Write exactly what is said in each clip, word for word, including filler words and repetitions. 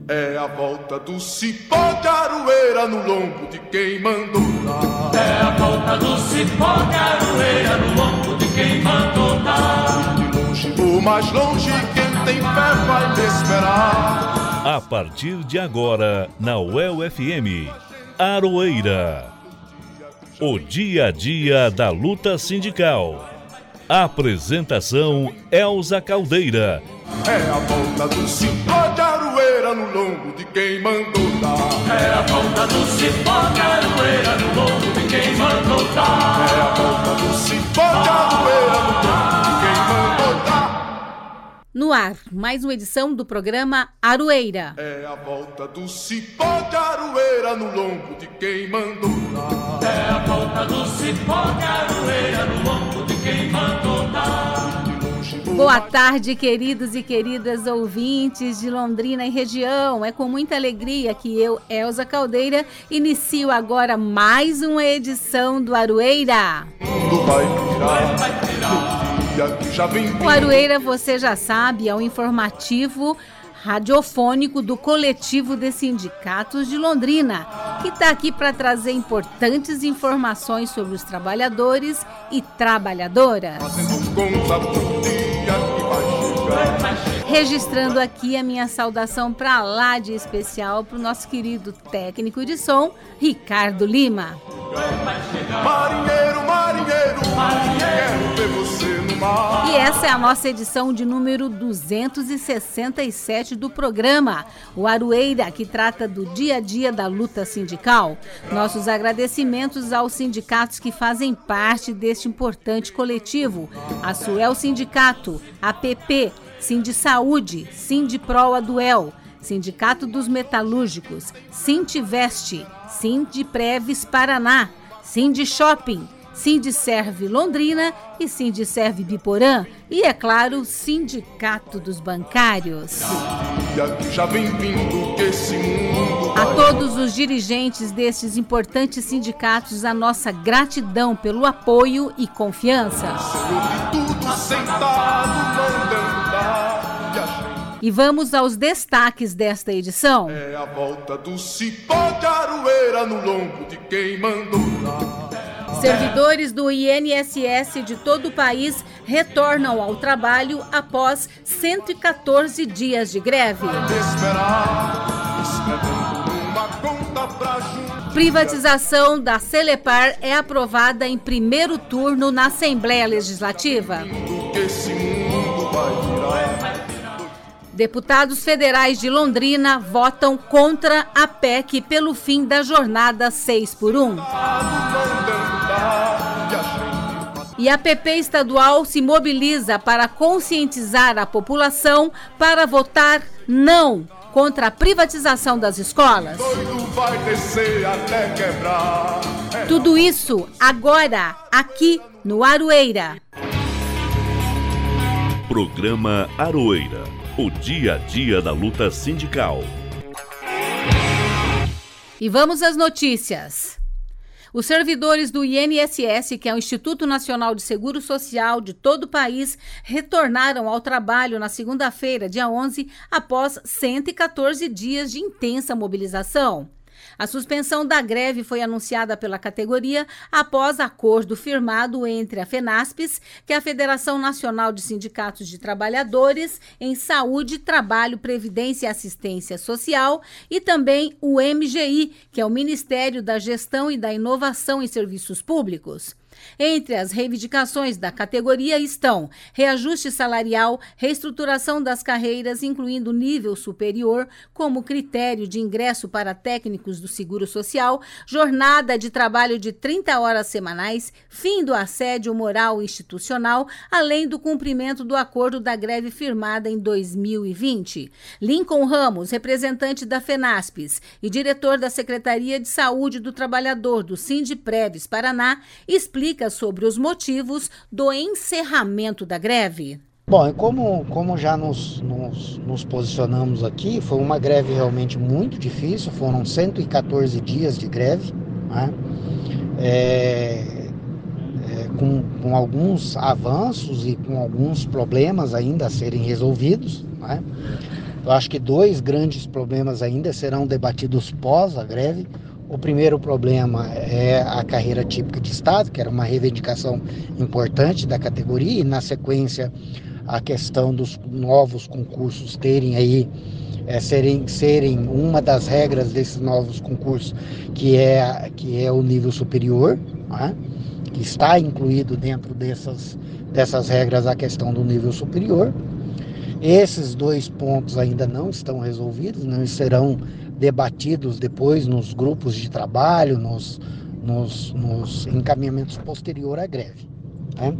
É a volta do cipó de aroeira no lombo de quem mandou dar. É a volta do cipó de aroeira no lombo de quem mandou dar. De longe ou mais longe, quem tem fé vai me esperar. A partir de agora, na U E L F M, Aroeira. O dia a dia da luta sindical. Apresentação Elza Caldeira. É a volta do cipó de aroeira no lombo de quem mandou dar. É a volta do cipó de aroeira no lombo de quem mandou dar. É a volta do cipó de aroeira no lombo de quem mandou dar. No ar, mais uma edição do programa Aroeira. É a volta do cipó de aroeira no lombo de quem mandou dar. É a volta do cipó de aroeira no lombo de quem mandou dar. Boa tarde, queridos e queridas ouvintes de Londrina e região. É com muita alegria que eu, Elza Caldeira, inicio agora mais uma edição do Aroeira. O Aroeira, você já sabe, é um informativo radiofônico do Coletivo de Sindicatos de Londrina, que está aqui para trazer importantes informações sobre os trabalhadores e trabalhadoras. Registrando aqui a minha saudação para lá de especial para o nosso querido técnico de som, Ricardo Lima. Marinheiro, marinheiro, marinheiro, ver você no mar. E essa é a nossa edição de número duzentos e sessenta e sete do programa, o Aroeira, que trata do dia a dia da luta sindical. Nossos agradecimentos aos sindicatos que fazem parte deste importante coletivo: a Suel Sindicato, a P P, Sindisaúde, Sindiproa-Duel, Sindicato dos Metalúrgicos, Sintiveste, Sindipreves Paraná, Sindishopping, Sindiserve Londrina e Sindiserve Biporã e, é claro, Sindicato dos Bancários. A todos os dirigentes destes importantes sindicatos, a nossa gratidão pelo apoio e confiança. E vamos aos destaques desta edição. É a volta do cipó de aroeira no lombo de quem mandou dar. Servidores do I N S S de todo o país retornam ao trabalho após cento e quatorze dias de greve. Privatização da Celepar é aprovada em primeiro turno na Assembleia Legislativa. Deputados federais de Londrina votam contra a P E C pelo fim da jornada seis por um. E a P P estadual se mobiliza para conscientizar a população para votar não contra a privatização das escolas. Tudo isso agora, aqui no Aroeira. Programa Aroeira. O dia a dia da luta sindical. E vamos às notícias. Os servidores do I N S S, que é o Instituto Nacional de Seguro Social de todo o país, retornaram ao trabalho na segunda-feira, dia onze, após cento e quatorze dias de intensa mobilização. A suspensão da greve foi anunciada pela categoria após acordo firmado entre a FENASPES, que é a Federação Nacional de Sindicatos de Trabalhadores em Saúde, Trabalho, Previdência e Assistência Social, e também o M G I, que é o Ministério da Gestão e da Inovação em Serviços Públicos. Entre as reivindicações da categoria estão reajuste salarial, reestruturação das carreiras, incluindo nível superior como critério de ingresso para técnicos do Seguro Social, jornada de trabalho de trinta horas semanais, fim do assédio moral institucional, além do cumprimento do acordo da greve firmada em dois mil e vinte. Lincoln Ramos, representante da FENASPES e diretor da Secretaria de Saúde do Trabalhador do Sindipreves Paraná, explica sobre os motivos do encerramento da greve. Bom, como, como já nos, nos, nos posicionamos aqui, foi uma greve realmente muito difícil, foram cento e quatorze dias de greve, né? é, é, com, com alguns avanços e com alguns problemas ainda a serem resolvidos, né? Eu acho que dois grandes problemas ainda serão debatidos pós a greve. O primeiro problema é a carreira típica de Estado, que era uma reivindicação importante da categoria, e na sequência a questão dos novos concursos terem aí, é, serem, serem uma das regras desses novos concursos, que é, que é o nível superior, né? Que está incluído dentro dessas, dessas regras a questão do nível superior. Esses dois pontos ainda não estão resolvidos, não serão debatidos depois nos grupos de trabalho, nos, nos, nos encaminhamentos posterior à greve, né?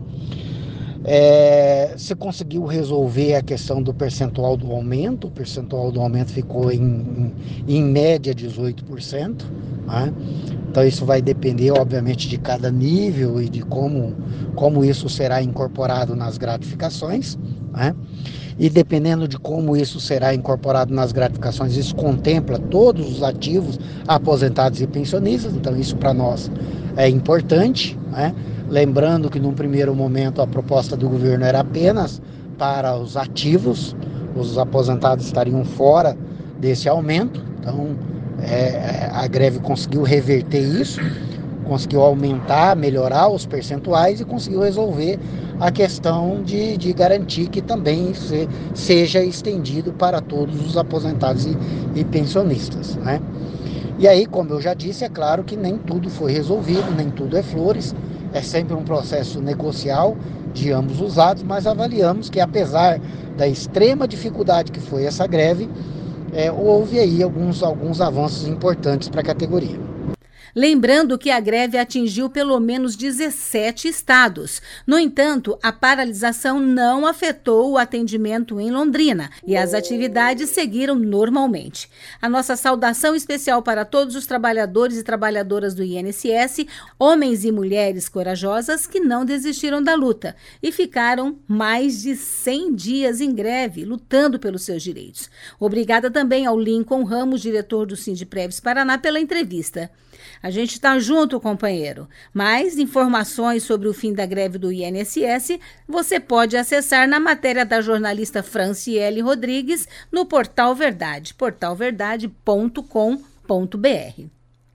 É, se conseguiu resolver a questão do percentual do aumento, o percentual do aumento ficou em, em, em média dezoito por cento, né? Então isso vai depender obviamente de cada nível e de como, como isso será incorporado nas gratificações, né? E dependendo de como isso será incorporado nas gratificações, isso contempla todos os ativos, aposentados e pensionistas, então isso para nós é importante, né? Lembrando que num primeiro momento a proposta do governo era apenas para os ativos, os aposentados estariam fora desse aumento, então é, a greve conseguiu reverter isso, conseguiu aumentar, melhorar os percentuais e conseguiu resolver a questão de, de garantir que também se, seja estendido para todos os aposentados e, e pensionistas, né? E aí, como eu já disse, é claro que nem tudo foi resolvido, nem tudo é flores, é sempre um processo negocial de ambos os lados, mas avaliamos que apesar da extrema dificuldade que foi essa greve, é, houve aí alguns, alguns avanços importantes para a categoria. Lembrando que a greve atingiu pelo menos dezessete estados. No entanto, a paralisação não afetou o atendimento em Londrina e as atividades seguiram normalmente. A nossa saudação especial para todos os trabalhadores e trabalhadoras do I N S S, homens e mulheres corajosas que não desistiram da luta e ficaram mais de cem dias em greve, lutando pelos seus direitos. Obrigada também ao Lincoln Ramos, diretor do Sindiprebs Paraná, pela entrevista. A gente está junto, companheiro. Mais informações sobre o fim da greve do I N S S você pode acessar na matéria da jornalista Franciele Rodrigues no Portal Verdade, portal verdade ponto com ponto b r.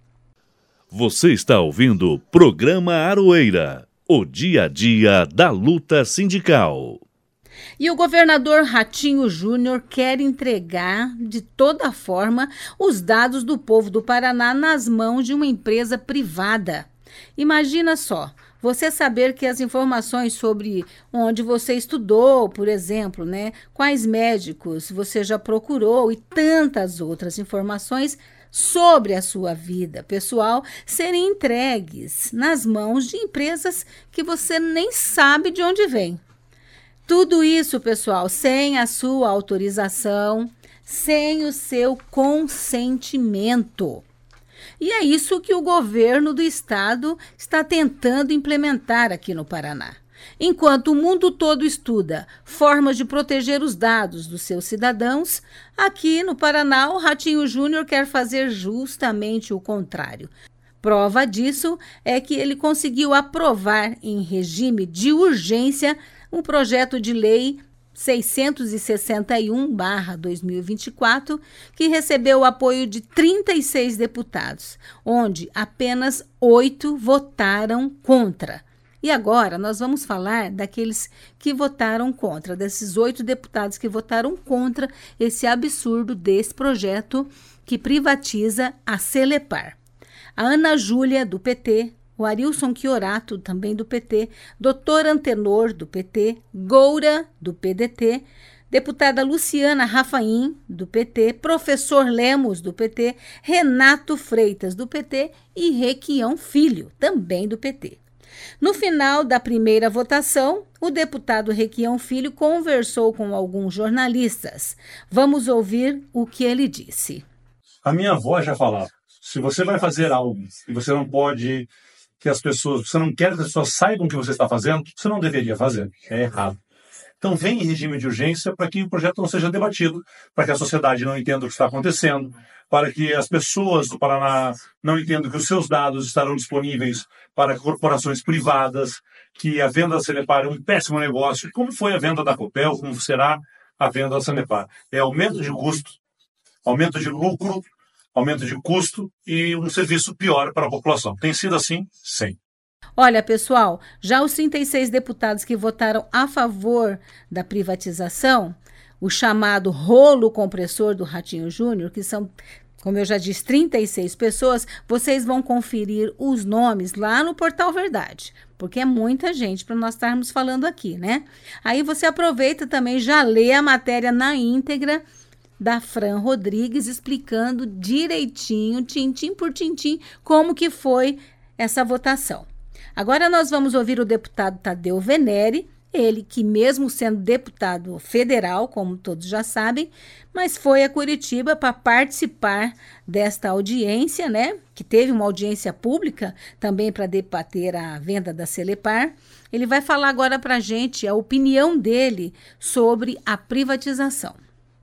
Você está ouvindo o programa Aroeira, o dia a dia da luta sindical. E o governador Ratinho Júnior quer entregar, de toda forma, os dados do povo do Paraná nas mãos de uma empresa privada. Imagina só, você saber que as informações sobre onde você estudou, por exemplo, né, quais médicos você já procurou e tantas outras informações sobre a sua vida pessoal serem entregues nas mãos de empresas que você nem sabe de onde vem. Tudo isso, pessoal, sem a sua autorização, sem o seu consentimento. E é isso que o governo do estado está tentando implementar aqui no Paraná. Enquanto o mundo todo estuda formas de proteger os dados dos seus cidadãos, aqui no Paraná o Ratinho Júnior quer fazer justamente o contrário. Prova disso é que ele conseguiu aprovar em regime de urgência um projeto de lei seiscentos e sessenta e um barra dois mil e vinte e quatro, que recebeu o apoio de trinta e seis deputados, onde apenas oito votaram contra. E agora nós vamos falar daqueles que votaram contra, desses oito deputados que votaram contra esse absurdo desse projeto que privatiza a Celepar. A Ana Júlia, do P T, o Arilson Chiorato, também do P T, doutor Antenor, do P T, Goura, do P D T, deputada Luciana Rafaim, do P T, professor Lemos, do P T, Renato Freitas, do P T e Requião Filho, também do P T. No final da primeira votação, o deputado Requião Filho conversou com alguns jornalistas. Vamos ouvir o que ele disse. A minha avó já falava, se você vai fazer algo e você não pode... que as pessoas, você não quer que as pessoas saibam o que você está fazendo, você não deveria fazer, é errado. Então vem em regime de urgência para que o projeto não seja debatido, para que a sociedade não entenda o que está acontecendo, para que as pessoas do Paraná não entendam que os seus dados estarão disponíveis para corporações privadas, que a venda da Celepar é um péssimo negócio, como foi a venda da Copel, como será a venda da Sanepar. É aumento de custo, aumento de lucro, aumento de custo e um serviço pior para a população. Tem sido assim? Sim. Olha, pessoal, já os trinta e seis deputados que votaram a favor da privatização, o chamado rolo compressor do Ratinho Júnior, que são, como eu já disse, trinta e seis pessoas, vocês vão conferir os nomes lá no Portal Verdade, porque é muita gente para nós estarmos falando aqui, né? Aí você aproveita também, já lê a matéria na íntegra da Fran Rodrigues, explicando direitinho, tintim por tintim, como que foi essa votação. Agora nós vamos ouvir o deputado Tadeu Venere, ele que mesmo sendo deputado federal, como todos já sabem, mas foi a Curitiba para participar desta audiência, né? Que teve uma audiência pública também para debater a venda da Celepar. Ele vai falar agora para a gente a opinião dele sobre a privatização.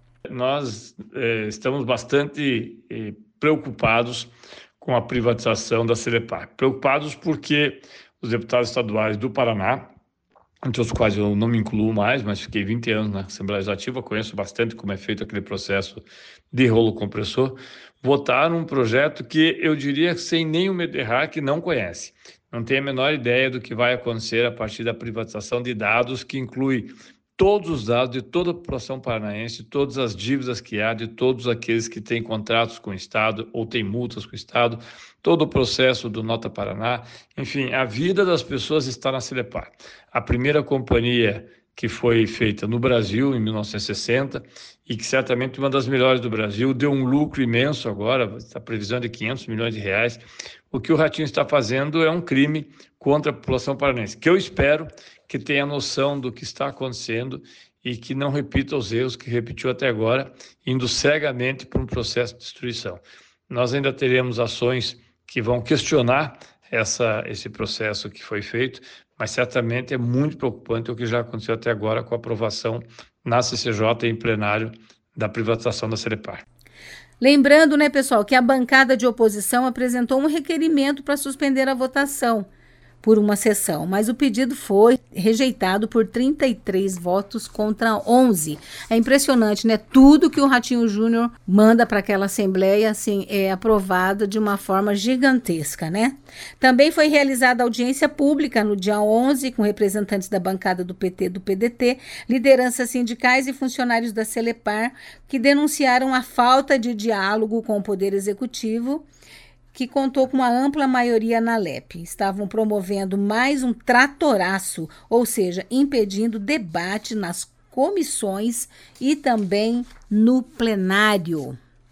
Nós eh, estamos bastante eh, preocupados com a privatização da Celepar. Preocupados porque os deputados estaduais do Paraná, entre os quais eu não me incluo mais, mas fiquei vinte anos na Assembleia Legislativa, conheço bastante como é feito aquele processo de rolo compressor, votaram um projeto que eu diria que sem nenhum medo de errar, que não conhece. Não tem a menor ideia do que vai acontecer a partir da privatização de dados, que inclui todos os dados de toda a população paranaense, todas as dívidas que há, de todos aqueles que têm contratos com o Estado ou têm multas com o Estado, todo o processo do Nota Paraná, enfim, a vida das pessoas está na Celepar. A primeira companhia que foi feita no Brasil em mil novecentos e sessenta e que certamente uma das melhores do Brasil, deu um lucro imenso agora, está previsão de quinhentos milhões de reais. O que o Ratinho está fazendo é um crime contra a população paranaense, que eu espero que tenha noção do que está acontecendo e que não repita os erros que repetiu até agora, indo cegamente para um processo de destruição. Nós ainda teremos ações que vão questionar essa, esse processo que foi feito, mas certamente é muito preocupante o que já aconteceu até agora com a aprovação na C C J em plenário da privatização da Celepar. Lembrando, né, pessoal, que a bancada de oposição apresentou um requerimento para suspender a votação por uma sessão, mas o pedido foi rejeitado por trinta e três votos contra onze. É impressionante, né? Tudo que o Ratinho Júnior manda para aquela assembleia, assim, é aprovado de uma forma gigantesca, né? Também foi realizada audiência pública no dia onze, com representantes da bancada do P T e do P D T, lideranças sindicais e funcionários da Celepar, que denunciaram a falta de diálogo com o Poder Executivo, que contou com uma ampla maioria na L E P. Estavam promovendo mais um tratoraço, ou seja, impedindo debate nas comissões e também no plenário.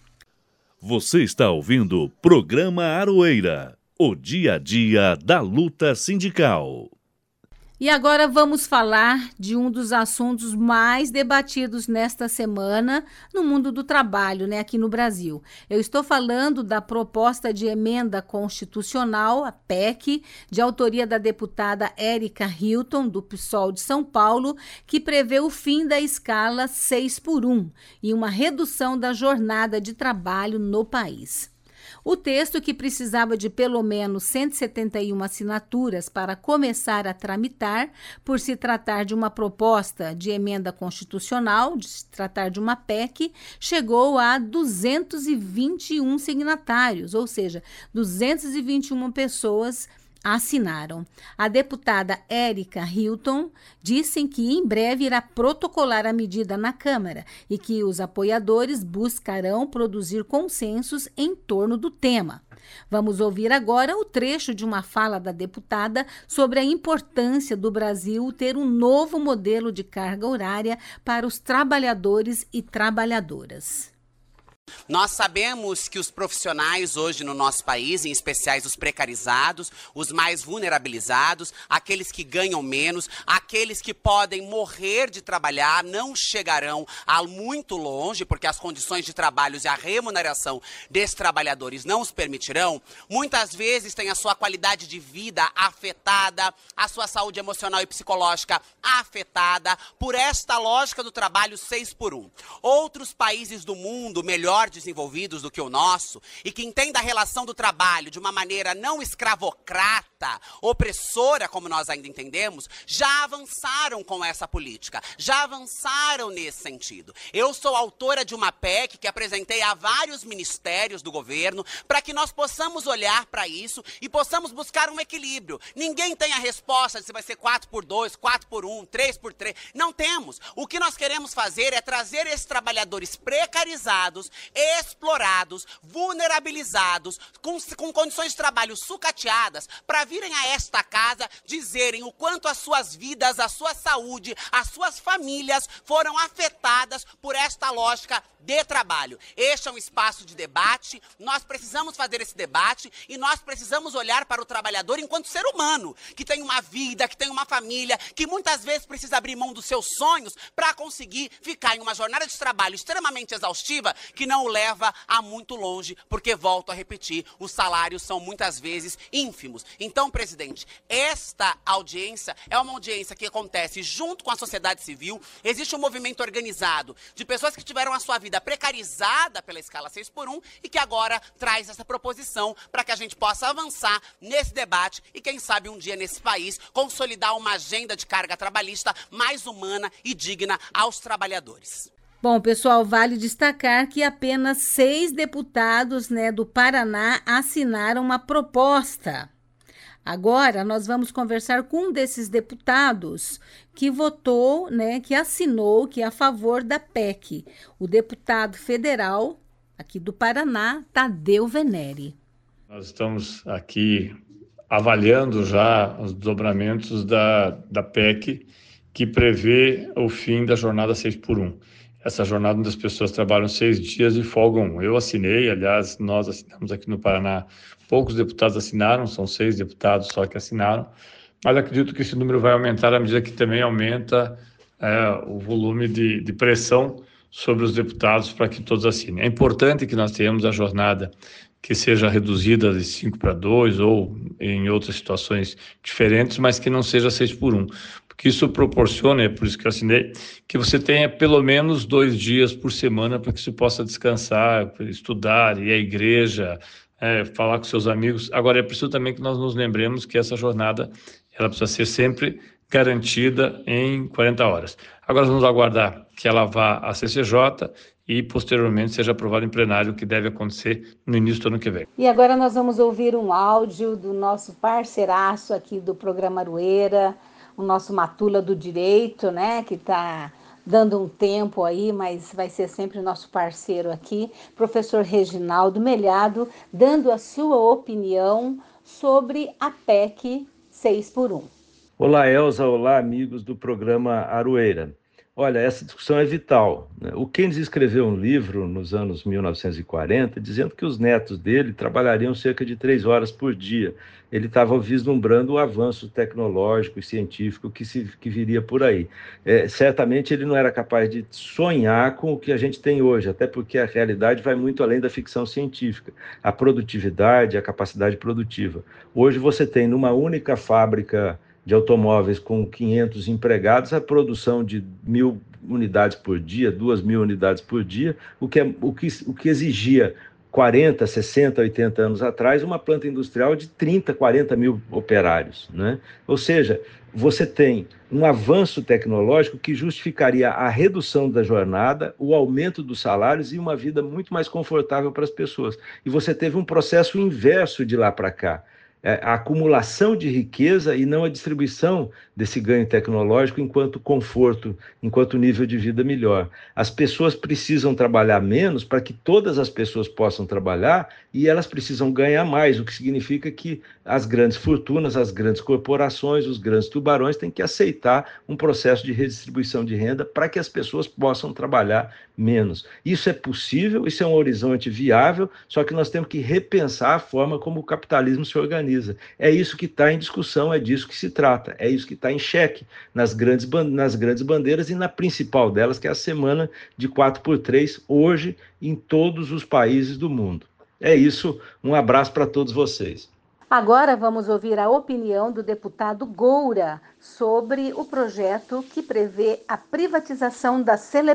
Você está ouvindo o programa Aroeira, o dia a dia da luta sindical. E agora vamos falar de um dos assuntos mais debatidos nesta semana no mundo do trabalho, né, aqui no Brasil. Eu estou falando da proposta de emenda constitucional, a P E C, de autoria da deputada Érica Hilton, do PSOL de São Paulo, que prevê o fim da escala seis por um e uma redução da jornada de trabalho no país. O texto, que precisava de pelo menos cento e setenta e uma assinaturas para começar a tramitar, por se tratar de uma proposta de emenda constitucional, de se tratar de uma P E C, chegou a duzentos e vinte e um signatários, ou seja, duzentas e vinte e uma pessoas assinaram. A deputada Érica Hilton disse que em breve irá protocolar a medida na Câmara e que os apoiadores buscarão produzir consensos em torno do tema. Vamos ouvir agora o trecho de uma fala da deputada sobre a importância do Brasil ter um novo modelo de carga horária para os trabalhadores e trabalhadoras. Nós sabemos que os profissionais hoje no nosso país, em especial os precarizados, os mais vulnerabilizados, aqueles que ganham menos, aqueles que podem morrer de trabalhar, não chegarão a muito longe, porque as condições de trabalho e a remuneração desses trabalhadores não os permitirão, muitas vezes têm a sua qualidade de vida afetada, a sua saúde emocional e psicológica afetada por esta lógica do trabalho seis por um. Outros países do mundo, melhor desenvolvidos do que o nosso e que entenda a relação do trabalho de uma maneira não escravocrata, opressora, como nós ainda entendemos, já avançaram com essa política, já avançaram nesse sentido. Eu sou autora de uma P E C que apresentei a vários ministérios do governo para que nós possamos olhar para isso e possamos buscar um equilíbrio. Ninguém tem a resposta de se vai ser quatro por dois, quatro por um, três por três. Não temos. O que nós queremos fazer é trazer esses trabalhadores precarizados, explorados, vulnerabilizados, com, com condições de trabalho sucateadas, para virem a esta casa dizerem o quanto as suas vidas, a sua saúde, as suas famílias foram afetadas por esta lógica de trabalho. Este é um espaço de debate, nós precisamos fazer esse debate e nós precisamos olhar para o trabalhador enquanto ser humano, que tem uma vida, que tem uma família, que muitas vezes precisa abrir mão dos seus sonhos para conseguir ficar em uma jornada de trabalho extremamente exaustiva que não o leva a muito longe, porque, volto a repetir, os salários são muitas vezes ínfimos. Então, presidente, esta audiência é uma audiência que acontece junto com a sociedade civil, existe um movimento organizado de pessoas que tiveram a sua vida precarizada pela escala seis por um e que agora traz essa proposição para que a gente possa avançar nesse debate e, quem sabe, um dia nesse país consolidar uma agenda de carga trabalhista mais humana e digna aos trabalhadores. Bom, pessoal, vale destacar que apenas seis deputados, né, do Paraná assinaram uma proposta. Agora, nós vamos conversar com um desses deputados que votou, né, que assinou, que é a favor da P E C, o deputado federal aqui do Paraná, Tadeu Venere. Nós estamos aqui avaliando já os desdobramentos da, da P E C, que prevê o fim da jornada seis por um. Essa jornada onde as pessoas trabalham seis dias e folgam um. Eu assinei, aliás, nós assinamos aqui no Paraná. Poucos deputados assinaram, são seis deputados só que assinaram, mas acredito que esse número vai aumentar à medida que também aumenta é, o volume de, de pressão sobre os deputados para que todos assinem. É importante que nós tenhamos a jornada que seja reduzida de cinco para dois ou em outras situações diferentes, mas que não seja seis por um, porque isso proporciona, é por isso que eu assinei, que você tenha pelo menos dois dias por semana para que você possa descansar, estudar, ir à igreja, é, falar com seus amigos. Agora, é preciso também que nós nos lembremos que essa jornada ela precisa ser sempre garantida em quarenta horas. Agora vamos aguardar que ela vá à C C J e posteriormente seja aprovada em plenário, o que deve acontecer no início do ano que vem. E agora nós vamos ouvir um áudio do nosso parceiraço aqui do programa Aroeira, o nosso Matula do Direito, né, que está dando um tempo aí, mas vai ser sempre o nosso parceiro aqui, professor Reginaldo Melhado, dando a sua opinião sobre a P E C seis por um. Olá, Elza, olá, amigos do programa Aroeira. Olha, essa discussão é vital, né? O Keynes escreveu um livro nos anos mil novecentos e quarenta, dizendo que os netos dele trabalhariam cerca de três horas por dia. Ele estava vislumbrando o avanço tecnológico e científico que, se, que viria por aí. É, certamente ele não era capaz de sonhar com o que a gente tem hoje, até porque a realidade vai muito além da ficção científica. A produtividade, a capacidade produtiva. Hoje você tem numa única fábrica de automóveis com quinhentos empregados, a produção de mil unidades por dia, duas mil unidades por dia, o que, é, o que, o que exigia quarenta, sessenta, oitenta anos atrás, uma planta industrial de trinta, quarenta mil operários, né? Ou seja, você tem um avanço tecnológico que justificaria a redução da jornada, o aumento dos salários e uma vida muito mais confortável para as pessoas. E você teve um processo inverso de lá para cá. A acumulação de riqueza e não a distribuição desse ganho tecnológico enquanto conforto, enquanto nível de vida melhor. As pessoas precisam trabalhar menos para que todas as pessoas possam trabalhar e elas precisam ganhar mais, o que significa que as grandes fortunas, as grandes corporações, os grandes tubarões têm que aceitar um processo de redistribuição de renda para que as pessoas possam trabalhar menos. Isso é possível, isso é um horizonte viável, só que nós temos que repensar a forma como o capitalismo se organiza. É isso que está em discussão, é disso que se trata, é isso que está em xeque nas grandes, nas grandes bandeiras e na principal delas, que é a semana de quatro por três, hoje em todos os países do mundo. É isso, um abraço para todos vocês. Agora vamos ouvir a opinião do deputado Goura sobre o projeto que prevê a privatização da Celepar.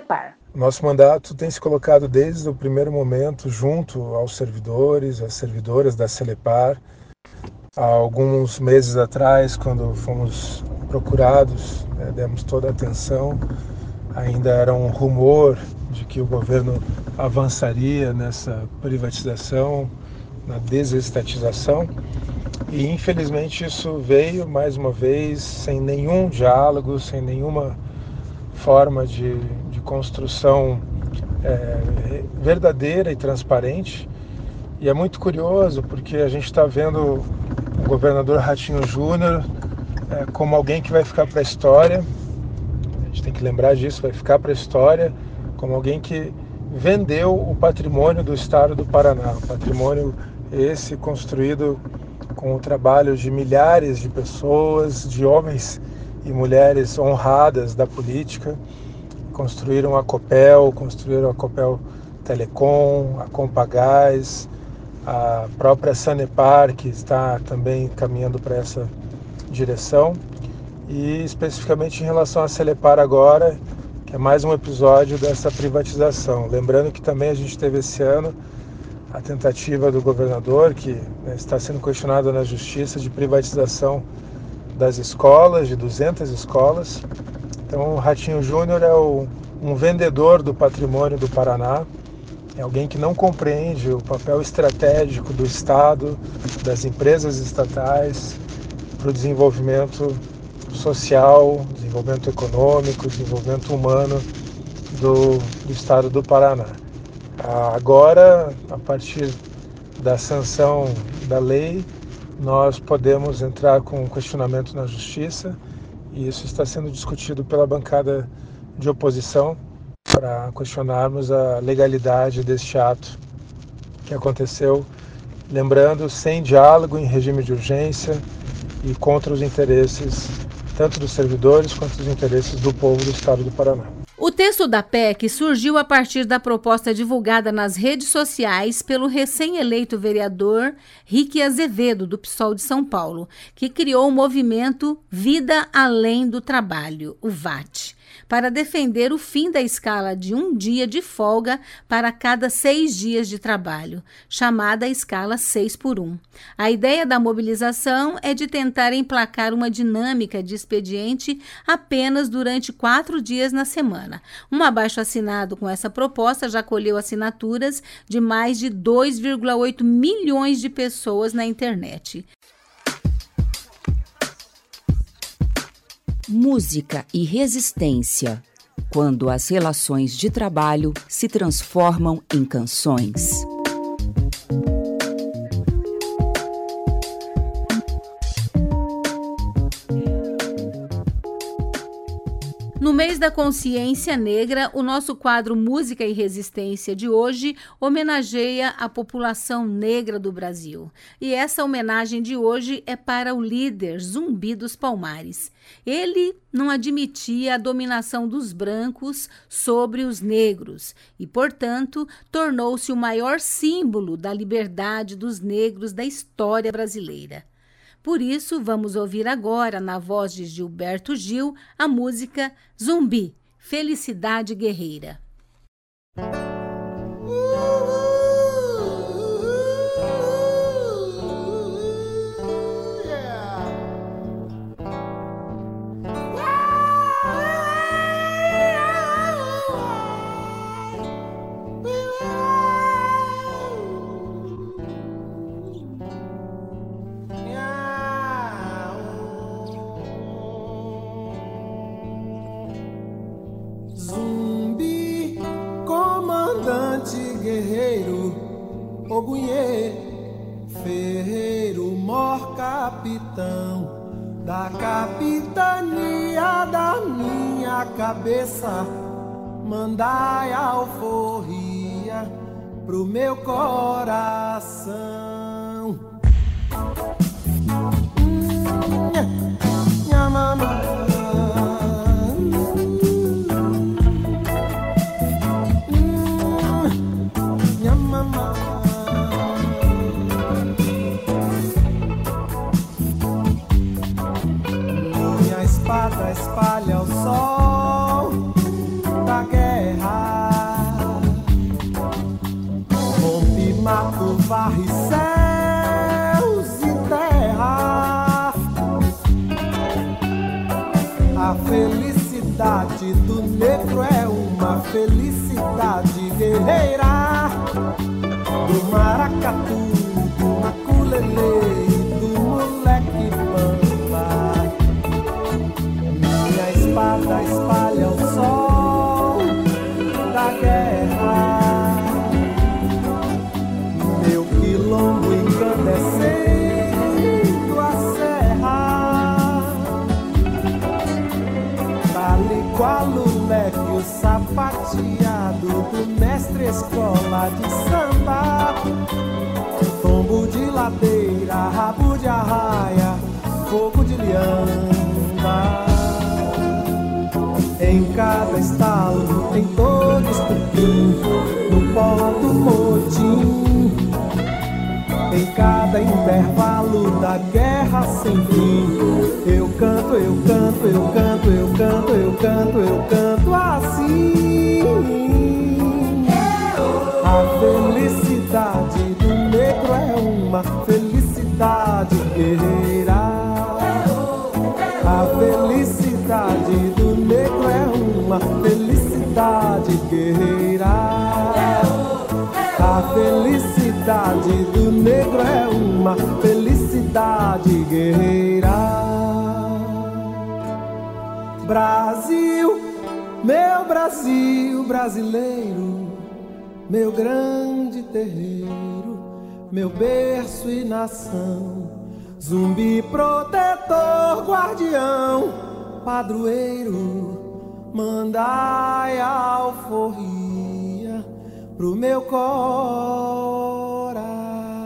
O nosso mandato tem se colocado desde o primeiro momento junto aos servidores, às servidoras da Celepar. Há alguns meses atrás, quando fomos procurados, né, demos toda a atenção. Ainda era um rumor de que o governo avançaria nessa privatização, na desestatização. E infelizmente isso veio mais uma vez sem nenhum diálogo, sem nenhuma forma de, de construção é, verdadeira e transparente. E é muito curioso porque a gente está vendo o governador Ratinho Júnior é, como alguém que vai ficar para a história. A gente tem que lembrar disso, vai ficar para a história como alguém que vendeu o patrimônio do estado do Paraná, o patrimônio esse construído com o trabalho de milhares de pessoas, de homens e mulheres honradas da política. Construíram a Copel, construíram a Copel Telecom, a Compagás, a própria Sanepar, que está também caminhando para essa direção. E especificamente em relação à Celepar agora, que é mais um episódio dessa privatização. Lembrando que também a gente teve esse ano a tentativa do governador, que né, está sendo questionado na justiça, de privatização das escolas, de duzentas escolas. Então o Ratinho Júnior é o, um vendedor do patrimônio do Paraná, é alguém que não compreende o papel estratégico do Estado, das empresas estatais, para o desenvolvimento social, desenvolvimento econômico, desenvolvimento humano do, do Estado do Paraná. Agora, a partir da sanção da lei, nós podemos entrar com um questionamento na Justiça e isso está sendo discutido pela bancada de oposição para questionarmos a legalidade deste ato que aconteceu, lembrando, sem diálogo, em regime de urgência e contra os interesses tanto dos servidores quanto os interesses do povo do Estado do Paraná. O texto da P E C surgiu a partir da proposta divulgada nas redes sociais pelo recém-eleito vereador Rick Azevedo, do PSOL de São Paulo, que criou o movimento Vida Além do Trabalho, o V A T, para defender o fim da escala de um dia de folga para cada seis dias de trabalho, chamada escala seis por um. A ideia da mobilização é de tentar emplacar uma dinâmica de expediente apenas durante quatro dias na semana. Um abaixo-assinado com essa proposta já colheu assinaturas de mais de dois vírgula oito milhões de pessoas na internet. Música e resistência, quando as relações de trabalho se transformam em canções. No mês da consciência negra, o nosso quadro Música e Resistência de hoje homenageia a população negra do Brasil. E essa homenagem de hoje é para o líder Zumbi dos Palmares. Ele não admitia a dominação dos brancos sobre os negros e, portanto, tornou-se o maior símbolo da liberdade dos negros da história brasileira. Por isso, vamos ouvir agora, na voz de Gilberto Gil, a música Zumbi, Felicidade Guerreira. Ogunhê, ferreiro, mor capitão da capitania da minha cabeça, mandai alforria pro meu coração. Minha mamãe. Espalha o sol da guerra mato varre céus e terra. A felicidade do negro é uma felicidade guerreira. Do maracatu, do maculelê, do moleque bamba. Minha espada espalha o sol da guerra. Meu quilombo engrandecendo a serra. Dali qual o leque, o sapateado do mestre escola de samba. Tombo de ladeira, rabo de arraia, fogo de liamba. Em cada estalo, em todo estupim, no pó do motim. Em cada intervalo da guerra sem fim, eu canto, eu canto, eu canto, eu canto, eu canto, eu canto assim. A felicidade do negro é uma felicidade guerreira. A felicidade do negro é uma felicidade guerreira. A felicidade do negro é uma felicidade guerreira. Brasil, meu Brasil brasileiro, meu grande terreiro, meu berço e nação, zumbi protetor, guardião, padroeiro, mandai alforria pro meu coração.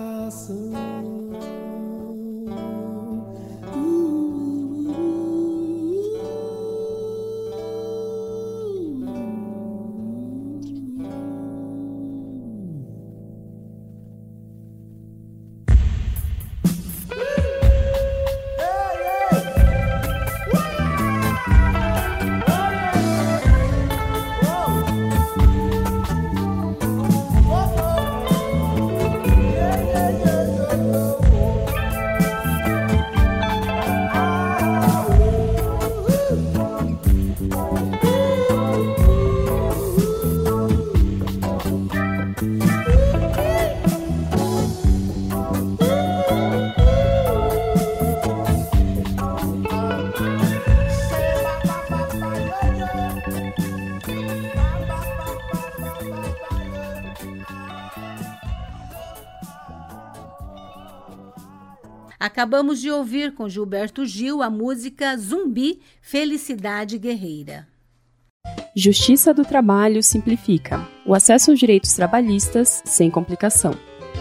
Acabamos de ouvir com Gilberto Gil a música Zumbi, Felicidade Guerreira. Justiça do Trabalho simplifica o acesso aos direitos trabalhistas sem complicação.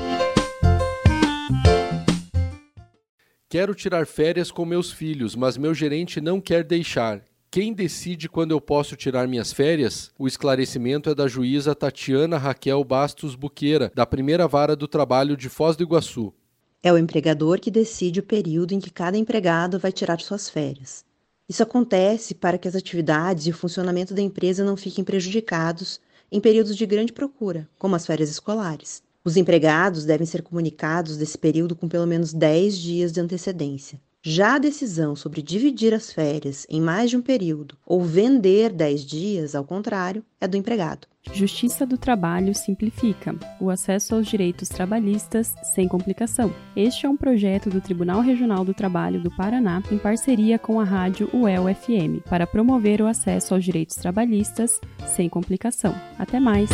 Quero tirar férias com meus filhos, mas meu gerente não quer deixar. Quem decide quando eu posso tirar minhas férias? O esclarecimento é da juíza Tatiana Raquel Bastos Buqueira, da Primeira Vara do Trabalho de Foz do Iguaçu. É o empregador que decide o período em que cada empregado vai tirar suas férias. Isso acontece para que as atividades e o funcionamento da empresa não fiquem prejudicados em períodos de grande procura, como as férias escolares. Os empregados devem ser comunicados desse período com pelo menos dez dias de antecedência. Já a decisão sobre dividir as férias em mais de um período ou vender dez dias, ao contrário, é do empregado. Justiça do Trabalho simplifica o acesso aos direitos trabalhistas sem complicação. Este é um projeto do Tribunal Regional do Trabalho do Paraná em parceria com a rádio U E L F M para promover o acesso aos direitos trabalhistas sem complicação. Até mais!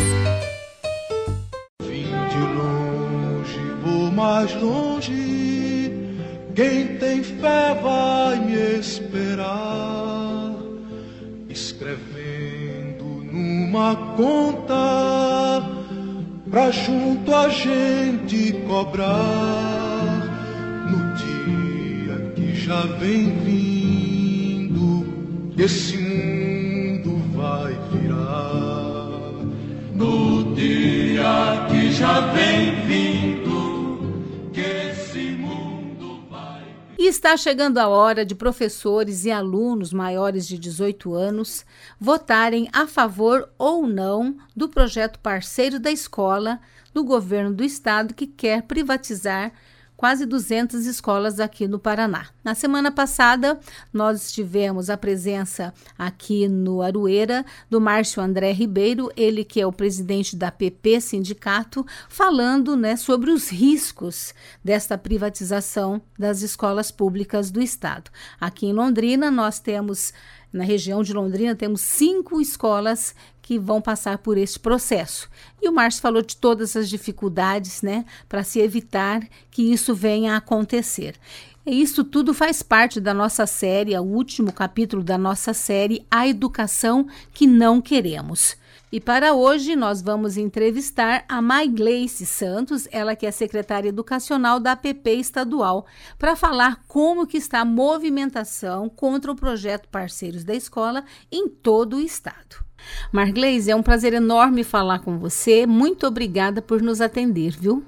Vim de longe, vou mais longe, quem tem fé vai me esperar, escrevendo numa conta pra junto a gente cobrar no dia que já vem vindo, que esse mundo vai virar. No dia que já vem vindo, que esse mundo vai. E está chegando a hora de professores e alunos maiores de dezoito anos votarem a favor ou não do projeto parceiro da escola do governo do estado, que quer privatizar quase duzentas escolas aqui no Paraná. Na semana passada, nós tivemos a presença aqui no Aroeira do Márcio André Ribeiro, ele que é o presidente da P P Sindicato, falando, né, sobre os riscos desta privatização das escolas públicas do estado. Aqui em Londrina, nós temos, na região de Londrina, temos cinco escolas que vão passar por esse processo. E o Márcio falou de todas as dificuldades, né, para se evitar que isso venha a acontecer. E isso tudo faz parte da nossa série, o último capítulo da nossa série, A Educação que Não Queremos. E para hoje nós vamos entrevistar a Maigleice Santos, ela que é secretária educacional da A P P estadual, para falar como que está a movimentação contra o projeto Parceiros da Escola em todo o estado. Maigleice, é um prazer enorme falar com você. Muito obrigada por nos atender, viu?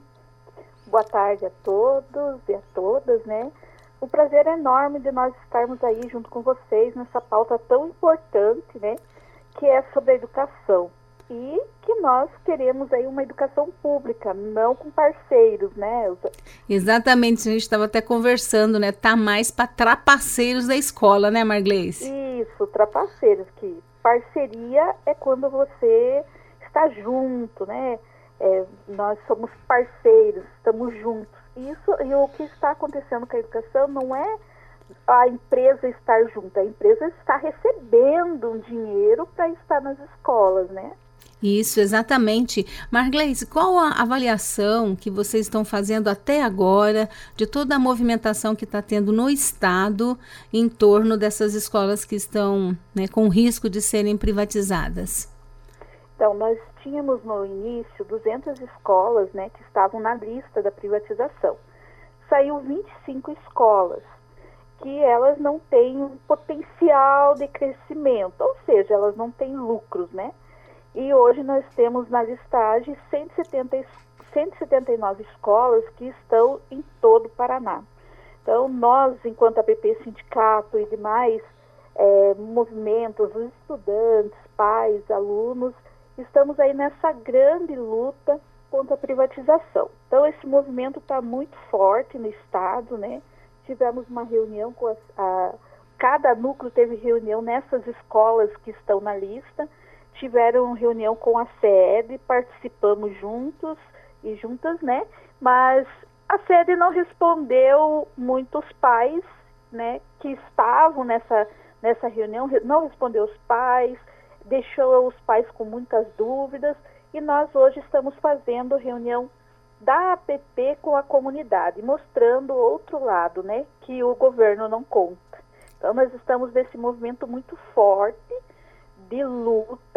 Boa tarde a todos e a todas, né? O prazer é enorme de nós estarmos aí junto com vocês nessa pauta tão importante, né? Que é sobre a educação. E que nós queremos aí uma educação pública, não com parceiros, né, Elza? Exatamente, a gente estava até conversando, né? Tá mais para trapaceiros da escola, né, Maigleice? Isso, trapaceiros, que parceria é quando você está junto, né? É, nós somos parceiros, estamos juntos. Isso, e o que está acontecendo com a educação não é a empresa estar junto, a empresa está recebendo um dinheiro para estar nas escolas, né? Isso, exatamente. Maigleice, qual a avaliação que vocês estão fazendo até agora de toda a movimentação que está tendo no estado em torno dessas escolas que estão, né, com risco de serem privatizadas? Então, nós tínhamos no início duzentas escolas, né, que estavam na lista da privatização. Saiu vinte e cinco escolas que elas não têm um potencial de crescimento, ou seja, elas não têm lucros, né? E hoje nós temos na listagem cento e setenta, cento e setenta e nove escolas que estão em todo o Paraná. Então, nós, enquanto A P P Sindicato e demais é, movimentos, os estudantes, pais, alunos, estamos aí nessa grande luta contra a privatização. Então, esse movimento está muito forte no estado, né? Tivemos uma reunião com a, a... Cada núcleo teve reunião nessas escolas que estão na lista. Tiveram reunião com a sede, participamos juntos e juntas, né? Mas a sede não respondeu muitos pais, né? Que estavam nessa, nessa reunião, não respondeu os pais, deixou os pais com muitas dúvidas. E nós hoje estamos fazendo reunião da A P P com a comunidade, mostrando o outro lado, né? Que o governo não conta. Então, nós estamos nesse movimento muito forte de luta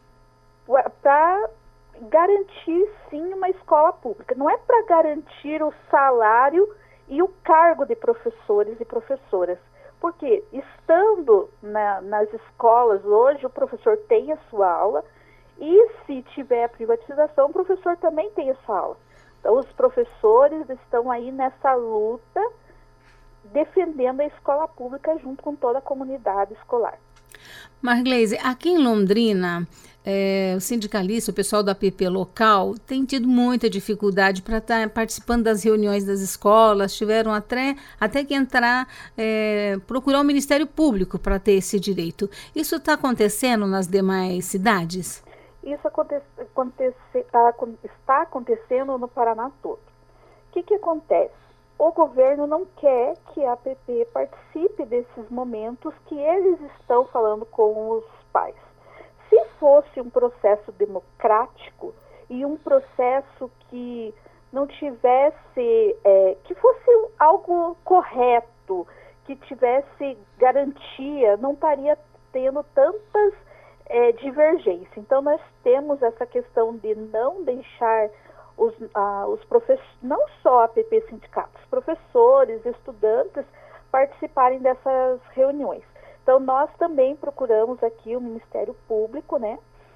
para garantir, sim, uma escola pública. Não é para garantir o salário e o cargo de professores e professoras. Porque, estando na, nas escolas hoje, o professor tem a sua aula e, se tiver a privatização, o professor também tem a sua aula. Então, os professores estão aí nessa luta, defendendo a escola pública junto com toda a comunidade escolar. Maigleice, aqui em Londrina, é, o sindicalista, o pessoal da A P P local, tem tido muita dificuldade para estar tá participando das reuniões das escolas, tiveram até, até que entrar, é, procurar o Ministério Público para ter esse direito. Isso está acontecendo nas demais cidades? Isso acontece, acontece, tá, está acontecendo no Paraná todo. O que, que acontece? O governo não quer que a A P P participe desses momentos que eles estão falando com os pais. Se fosse um processo democrático e um processo que não tivesse, é, que fosse algo correto, que tivesse garantia, não estaria tendo tantas é, divergências. Então, nós temos essa questão de não deixar os, ah, os professores, não só a A P P Sindicatos, professores, estudantes, participarem dessas reuniões. Então, nós também procuramos aqui o Ministério Público, né?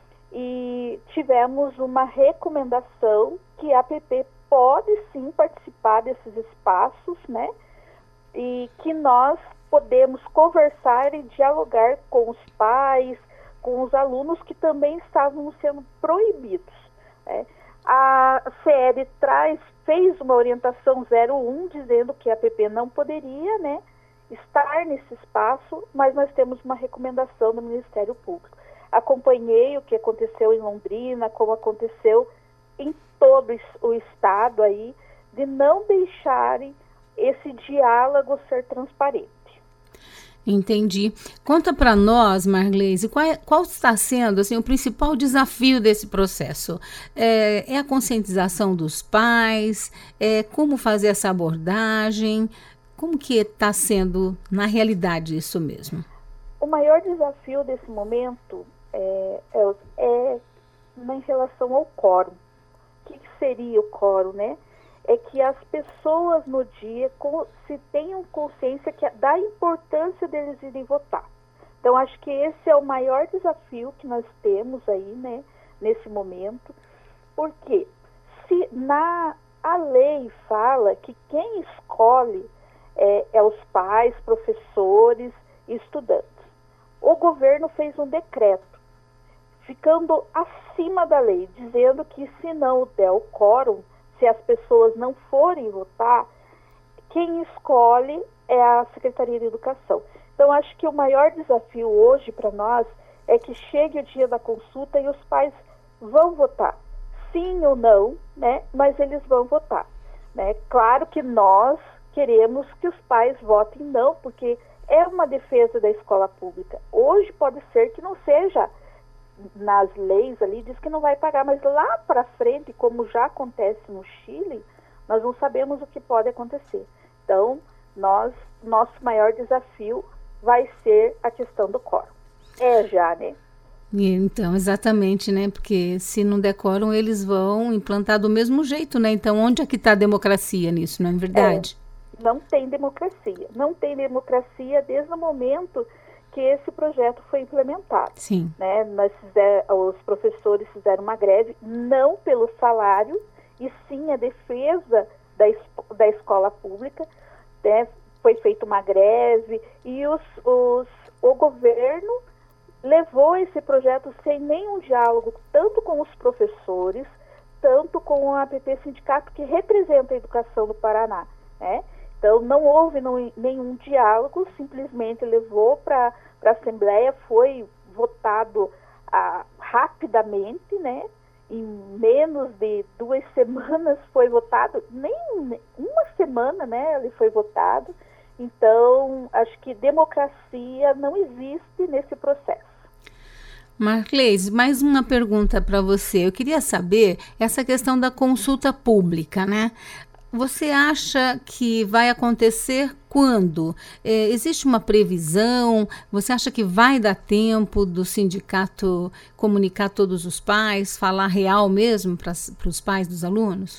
E tivemos uma recomendação que a A P P pode sim participar desses espaços, né? E que nós podemos conversar e dialogar com os pais, com os alunos que também estavam sendo proibidos, né? A C L traz, fez uma orientação zero um dizendo que a A P P não poderia, né, estar nesse espaço, mas nós temos uma recomendação do Ministério Público. Acompanhei o que aconteceu em Londrina, como aconteceu em todo o estado aí, de não deixarem esse diálogo ser transparente. Entendi. Conta para nós, Marglese, qual, é, qual está sendo assim, o principal desafio desse processo? É, é a conscientização dos pais? É como fazer essa abordagem? Como que está sendo, na realidade, isso mesmo? O maior desafio desse momento é, é, é em relação ao quórum. O que, que seria o quórum, né? É que as pessoas no dia com, se tenham consciência que, da importância deles irem votar. Então, acho que esse é o maior desafio que nós temos aí, né, nesse momento, porque se na, a lei fala que quem escolhe é, é os pais, professores e estudantes. O governo fez um decreto, ficando acima da lei, dizendo que se não der o quórum, se as pessoas não forem votar, quem escolhe é a Secretaria de Educação. Então, acho que o maior desafio hoje para nós é que chegue o dia da consulta e os pais vão votar. Sim ou não, né? Mas eles vão votar. Né? Claro que nós queremos que os pais votem não, porque é uma defesa da escola pública. Hoje pode ser que não seja, nas leis ali, diz que não vai pagar, mas lá para frente, como já acontece no Chile, nós não sabemos o que pode acontecer. Então, nós, nosso maior desafio vai ser a questão do quórum. É já, né? Então, exatamente, né? Porque se não der quórum, eles vão implantar do mesmo jeito, né? Então, onde é que está a democracia nisso, não é verdade? É, não tem democracia. Não tem democracia desde o momento que esse projeto foi implementado. Sim. Né? Nós fizer, os professores fizeram uma greve, não pelo salário, e sim a defesa da, da escola pública. Né? Foi feita uma greve e os, os, o governo levou esse projeto sem nenhum diálogo, tanto com os professores, tanto com a A P P Sindicato, que representa a educação do Paraná. Né? Então, não houve não, nenhum diálogo, simplesmente levou para a Assembleia, foi votado ah, rapidamente, né? Em menos de duas semanas foi votado, nem uma semana, né? Ele foi votado. Então, acho que democracia não existe nesse processo. Marglese, mais uma pergunta para você. Eu queria saber essa questão da consulta pública, né? Você acha que vai acontecer quando? É, existe uma previsão? Você acha que vai dar tempo do sindicato comunicar todos os pais, falar real mesmo para os pais dos alunos?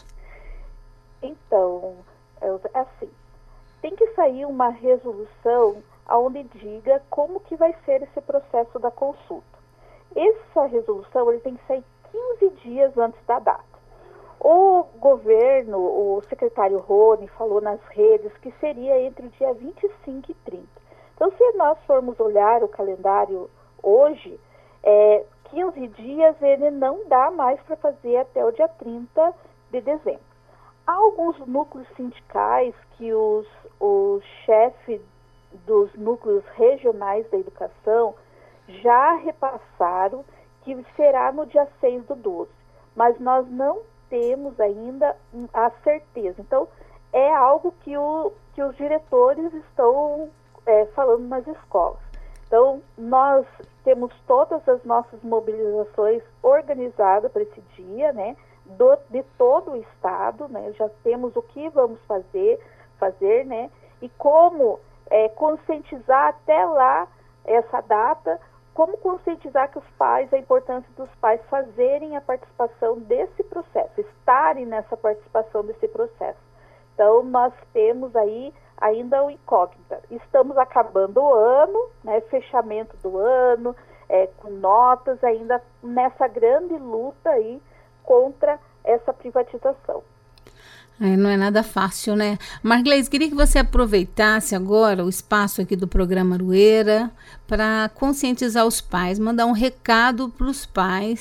Então, é assim, tem que sair uma resolução onde diga como que vai ser esse processo da consulta. Essa resolução ele tem que sair quinze dias antes da data. O governo, o secretário Rony falou nas redes que seria entre o dia vinte e cinco e trinta. Então, se nós formos olhar o calendário hoje, é, quinze dias ele não dá mais para fazer até o dia trinta de dezembro. Há alguns núcleos sindicais que os, os chefes dos núcleos regionais da educação já repassaram que será no dia seis do doze, mas nós não temos ainda a certeza. Então, é algo que, o, que os diretores estão é, falando nas escolas. Então, nós temos todas as nossas mobilizações organizadas para esse dia, né, do, de todo o estado, né, já temos o que vamos fazer, fazer, né, e como é, conscientizar até lá essa data, como conscientizar que os pais, a importância dos pais fazerem a participação desse processo, estarem nessa participação desse processo. Então, nós temos aí ainda o incógnita. Estamos acabando o ano, né, fechamento do ano, é, com notas, ainda nessa grande luta aí contra essa privatização. É, não é nada fácil, né? Marglese, queria que você aproveitasse agora o espaço aqui do programa Aroeira para conscientizar os pais, mandar um recado para os pais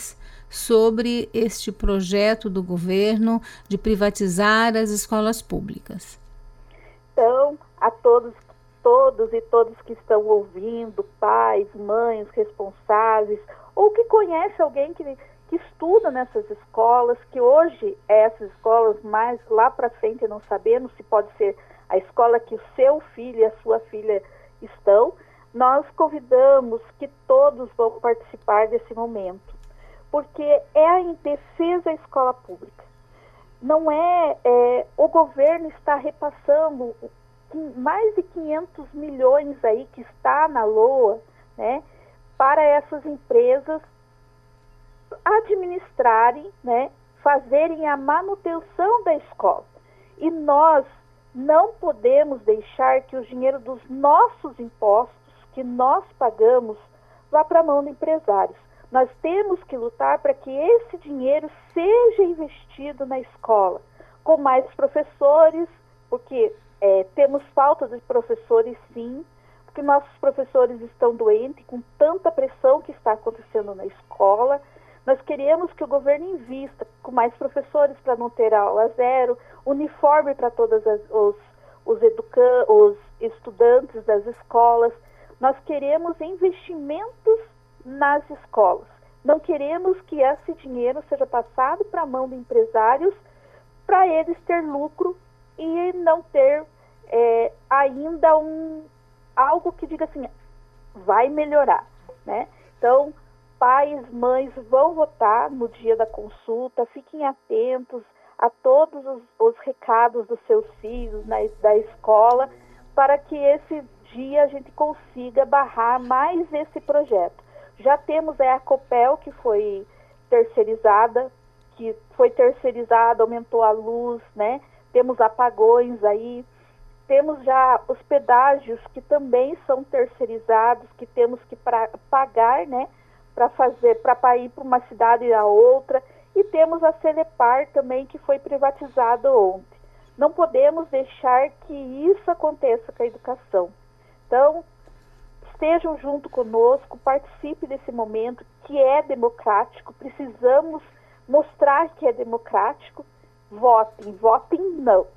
sobre este projeto do governo de privatizar as escolas públicas. Então, a todos, todos e todos que estão ouvindo, pais, mães, responsáveis, ou que conhece alguém que, que estuda nessas escolas, que hoje essas escolas, mais lá para frente não sabemos se pode ser a escola que o seu filho e a sua filha estão, nós convidamos que todos vão participar desse momento, porque é em defesa da escola pública. Não é, é o governo está repassando mais de quinhentos milhões aí que está na L O A, né, para essas empresas administrarem, né, fazerem a manutenção da escola. E nós não podemos deixar que o dinheiro dos nossos impostos, que nós pagamos, vá para a mão de empresários. Nós temos que lutar para que esse dinheiro seja investido na escola, com mais professores, porque é, temos falta de professores, sim, porque nossos professores estão doentes, com tanta pressão que está acontecendo na escola. Nós queremos que o governo invista com mais professores para não ter aula zero, uniforme para todos os, os, educa- os estudantes das escolas. Nós queremos investimentos nas escolas. Não queremos que esse dinheiro seja passado para a mão de empresários para eles ter lucro e não ter é, ainda um, algo que diga assim, vai melhorar, né? Então, pais, mães vão votar no dia da consulta, fiquem atentos a todos os, os recados dos seus filhos na, da escola, para que esse dia a gente consiga barrar mais esse projeto. Já temos a Copel, que foi terceirizada, que foi terceirizada, aumentou a luz, né? Temos apagões aí, temos já os pedágios que também são terceirizados, que temos que pra, pagar, né? Para fazer, para ir para uma cidade e a outra, e temos a Celepar também, que foi privatizada ontem. Não podemos deixar que isso aconteça com a educação. Então, estejam junto conosco, participe desse momento que é democrático, precisamos mostrar que é democrático, votem, votem não.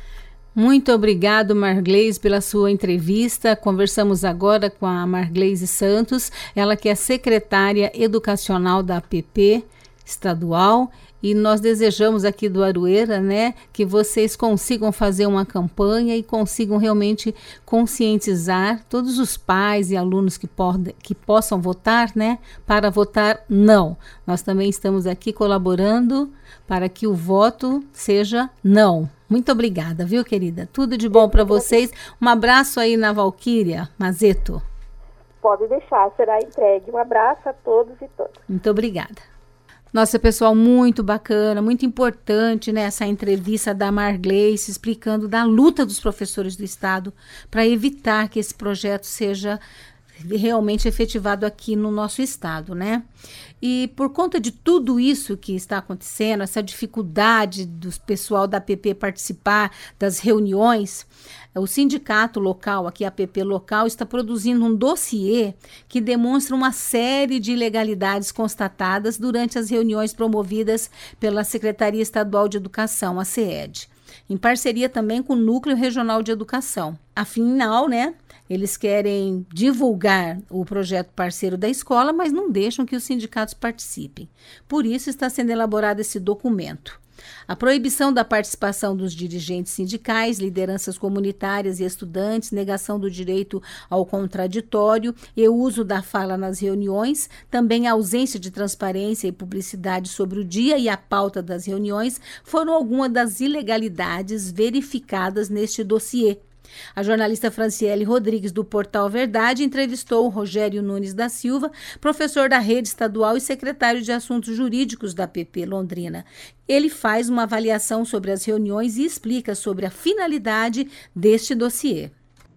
Muito obrigado, Marglese, pela sua entrevista. Conversamos agora com a Marglese Santos, ela que é secretária educacional da A P P estadual, e nós desejamos aqui do Aroeira, né, que vocês consigam fazer uma campanha e consigam realmente conscientizar todos os pais e alunos que, pod- que possam votar, né, para votar não. Nós também estamos aqui colaborando para que o voto seja não. Muito obrigada, viu, querida? Tudo de bom para vocês. Um abraço aí na Valquíria Mazeto. Pode deixar, será entregue. Um abraço a todos e todas. Muito obrigada. Nossa, pessoal, muito bacana, muito importante, né, essa entrevista da Marglese explicando da luta dos professores do Estado para evitar que esse projeto seja realmente efetivado aqui no nosso estado, né? E por conta de tudo isso que está acontecendo, essa dificuldade do pessoal da A P P participar das reuniões, o sindicato local, aqui a A P P local, está produzindo um dossiê que demonstra uma série de ilegalidades constatadas durante as reuniões promovidas pela Secretaria Estadual de Educação, a SEED, em parceria também com o Núcleo Regional de Educação. Afinal, né, eles querem divulgar o projeto parceiro da escola, mas não deixam que os sindicatos participem. Por isso está sendo elaborado esse documento. A proibição da participação dos dirigentes sindicais, lideranças comunitárias e estudantes, negação do direito ao contraditório e uso da fala nas reuniões, também a ausência de transparência e publicidade sobre o dia e a pauta das reuniões foram algumas das ilegalidades verificadas neste dossiê. A jornalista Franciele Rodrigues, do Portal Verdade, entrevistou o Rogério Nunes da Silva, professor da rede estadual e secretário de Assuntos Jurídicos da A P P Londrina. Ele faz uma avaliação sobre as reuniões e explica sobre a finalidade deste dossiê.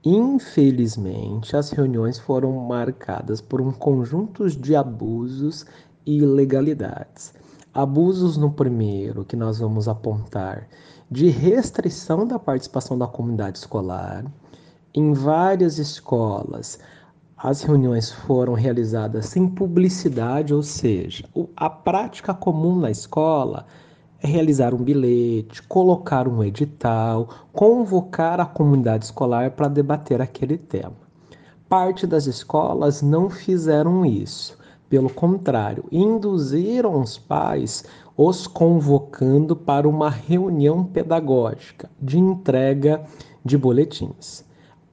Infelizmente, as reuniões foram marcadas por um conjunto de abusos e ilegalidades. Abusos no primeiro, que nós vamos apontar, de restrição da participação da comunidade escolar. Em várias escolas, As reuniões foram realizadas sem publicidade, ou seja, a prática comum na escola é realizar um bilhete, colocar um edital, convocar a comunidade escolar para debater aquele tema. Parte das escolas não fizeram isso. Pelo contrário, induziram os pais os convocando para uma reunião pedagógica de entrega de boletins.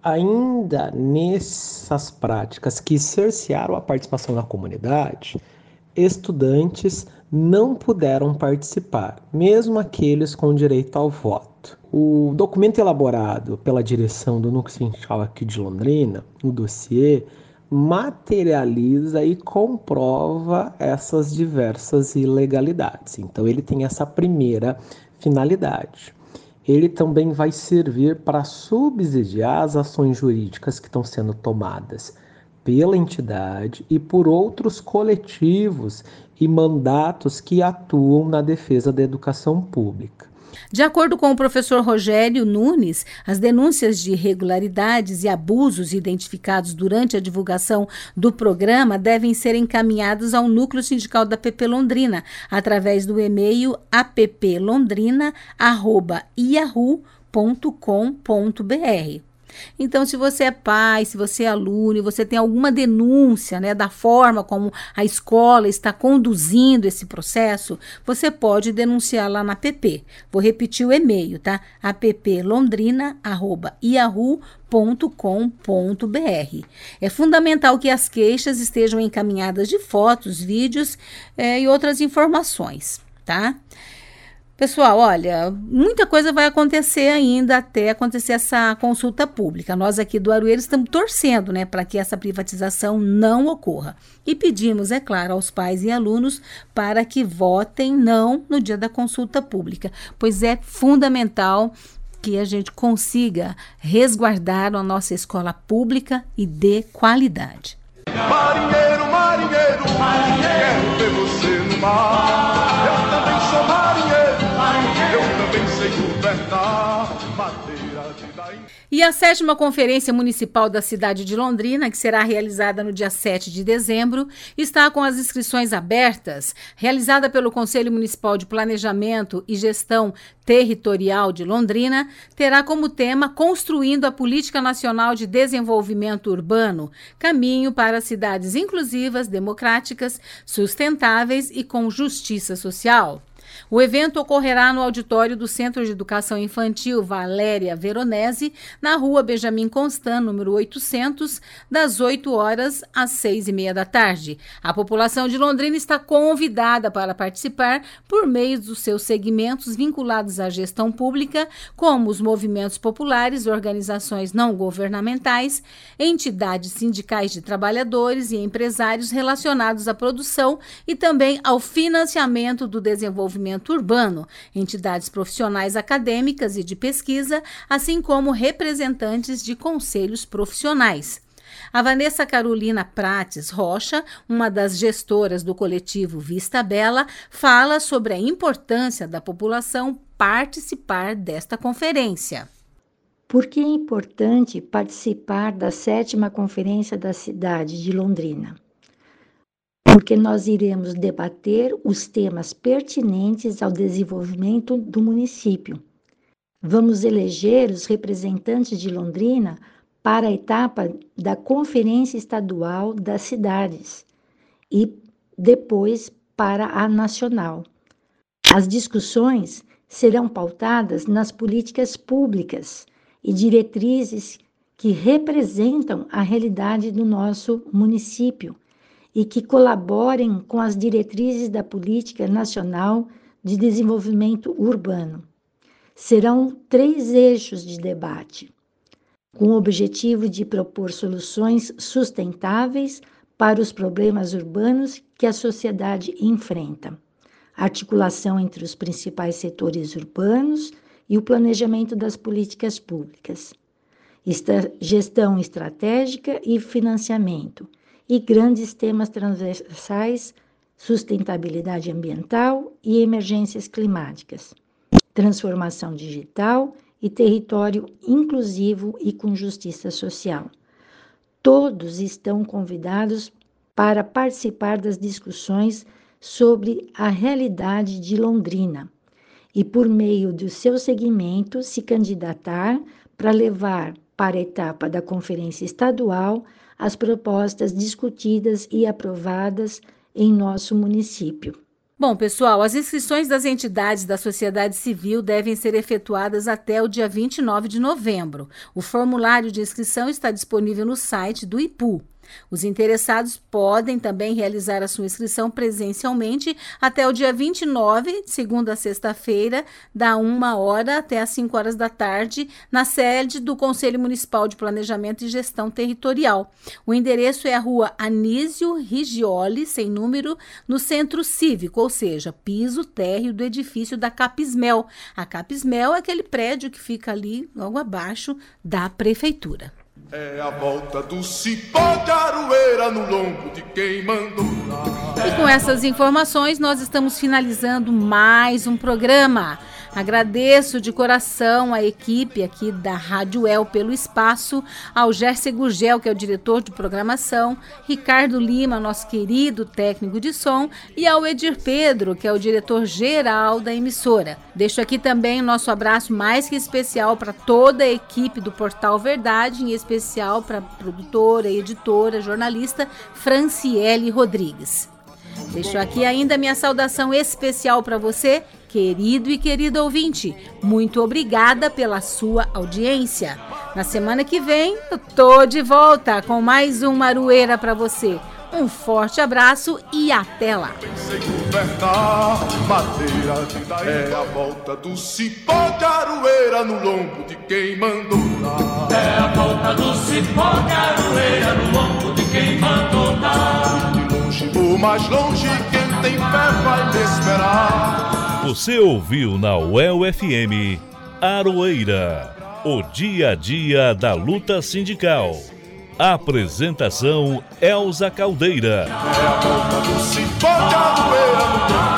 Ainda nessas práticas que cercearam a participação da comunidade, estudantes não puderam participar, mesmo aqueles com direito ao voto. O documento elaborado pela direção do Núcleo Sindical aqui de Londrina, o dossiê, materializa e comprova essas diversas ilegalidades. Então, ele tem essa primeira finalidade. Ele também vai servir para subsidiar as ações jurídicas que estão sendo tomadas pela entidade e por outros coletivos e mandatos que atuam na defesa da educação pública. De acordo com o professor Rogério Nunes, as denúncias de irregularidades e abusos identificados durante a divulgação do programa devem ser encaminhadas ao Núcleo Sindical da A P P Londrina, através do e-mail applondrina arroba yahoo ponto com ponto br. Então, se você é pai, se você é aluno e você tem alguma denúncia, né, da forma como a escola está conduzindo esse processo, você pode denunciar lá na A P P. Vou repetir o e-mail, tá? applondrina arroba yahoo ponto com ponto br. É fundamental que as queixas estejam encaminhadas de fotos, vídeos é, e outras informações, tá? Pessoal, olha, muita coisa vai acontecer ainda até acontecer essa consulta pública. Nós aqui do Aroeira estamos torcendo, né, para que essa privatização não ocorra. E pedimos, é claro, aos pais e alunos para que votem não no dia da consulta pública, pois é fundamental que a gente consiga resguardar a nossa escola pública e de qualidade. Marinheiro, marinheiro, marinheiro, quero ver você no mar. Eu também sou marinheiro, marinheiro, eu também sei governar. Madeira de daí. E a sétima Conferência Municipal da cidade de Londrina, que será realizada no dia sete de dezembro, está com as inscrições abertas. Realizada pelo Conselho Municipal de Planejamento e Gestão Territorial de Londrina, terá como tema Construindo a Política Nacional de Desenvolvimento Urbano, caminho para cidades inclusivas, democráticas, sustentáveis e com justiça social. O evento ocorrerá no auditório do Centro de Educação Infantil Valéria Veronese, na rua Benjamin Constant, número oitocentos, das oito horas às seis e meia da tarde. A população de Londrina está convidada para participar por meio dos seus segmentos vinculados à gestão pública, como os movimentos populares, organizações não governamentais, entidades sindicais de trabalhadores e empresários relacionados à produção e também ao financiamento do desenvolvimento urbano, entidades profissionais acadêmicas e de pesquisa, assim como representantes de conselhos profissionais. A Vanessa Carolina Prates Rocha, uma das gestoras do coletivo Vista Bela, fala sobre a importância da população participar desta conferência. Por que é importante participar da sétima Conferência da cidade de Londrina? Porque nós iremos debater os temas pertinentes ao desenvolvimento do município. Vamos eleger os representantes de Londrina para a etapa da Conferência Estadual das Cidades e depois para a nacional. As discussões serão pautadas nas políticas públicas e diretrizes que representam a realidade do nosso município e que colaborem com as diretrizes da Política Nacional de Desenvolvimento Urbano. Serão três eixos de debate, com o objetivo de propor soluções sustentáveis para os problemas urbanos que a sociedade enfrenta, articulação entre os principais setores urbanos e o planejamento das políticas públicas, gestão estratégica e financiamento, e grandes temas transversais, sustentabilidade ambiental e emergências climáticas, transformação digital e território inclusivo e com justiça social. Todos estão convidados para participar das discussões sobre a realidade de Londrina e, por meio do seu segmento, se candidatar para levar para a etapa da Conferência Estadual as propostas discutidas e aprovadas em nosso município. Bom, pessoal, as inscrições das entidades da sociedade civil devem ser efetuadas até o dia vinte e nove de novembro. O formulário de inscrição está disponível no site do I P U. Os interessados podem também realizar a sua inscrição presencialmente até o dia vinte e nove, de segunda a sexta-feira, da uma hora até as cinco horas da tarde, na sede do Conselho Municipal de Planejamento e Gestão Territorial. O endereço é a rua Anísio Rigioli, sem número, no Centro Cívico, ou seja, piso térreo do edifício da Capismel. A Capismel é aquele prédio que fica ali, logo abaixo da Prefeitura. É a volta do cipó de aroeira no lombo de quem mandou. E com essas informações nós estamos finalizando mais um programa. Agradeço de coração a equipe aqui da Rádio El pelo espaço, ao Gerson Gurgel, que é o diretor de programação, Ricardo Lima, nosso querido técnico de som, e ao Edir Pedro, que é o diretor-geral da emissora. Deixo aqui também o nosso abraço mais que especial para toda a equipe do Portal Verdade, em especial para a produtora, editora, jornalista Franciele Rodrigues. Deixo aqui ainda minha saudação especial para você, querido e querida ouvinte. Muito obrigada pela sua audiência. Na semana que vem, eu tô de volta com mais uma Aroeira para você. Um forte abraço e até lá. É a volta do cipó de aroeira no lombo de quem mandou dar. É a volta do cipó de aroeira no lombo de quem mandou dar. De longe vou mais longe, quem tem fé vai me esperar. Você ouviu na U E L F M Aroeira, o dia a dia da luta sindical. Apresentação Elza Caldeira. É a volta do cipó de aroeira no lombo